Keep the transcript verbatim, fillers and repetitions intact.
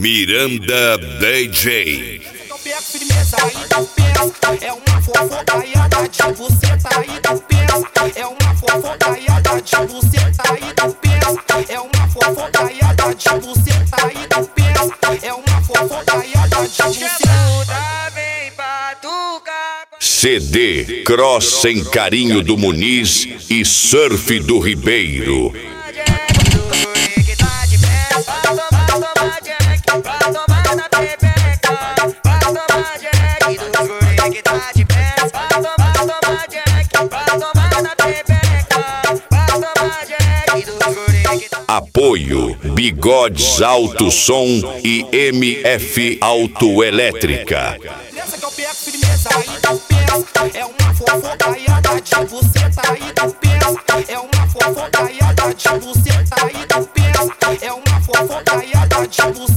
Miranda D J. Eu pego firmeza e tu pensa, é uma fofocaiada de buceta e tu pensa, é uma fofocaiada de buceta e tu pensa, é uma fofocaiada de buceta e tu pensa, é uma fofocaiada de buceta. C D Cross Sem Carinho do Muniz e Surf do Ribeiro. Apoio Bigodes Alto Som e M F Autoelétrica. Nessa que eu pego firmeza e tu pensa, é uma fofocaiada de buceta e tu pensa, é uma fofocaiada de buceta e tu pensa, é uma fofocaiada de buceta.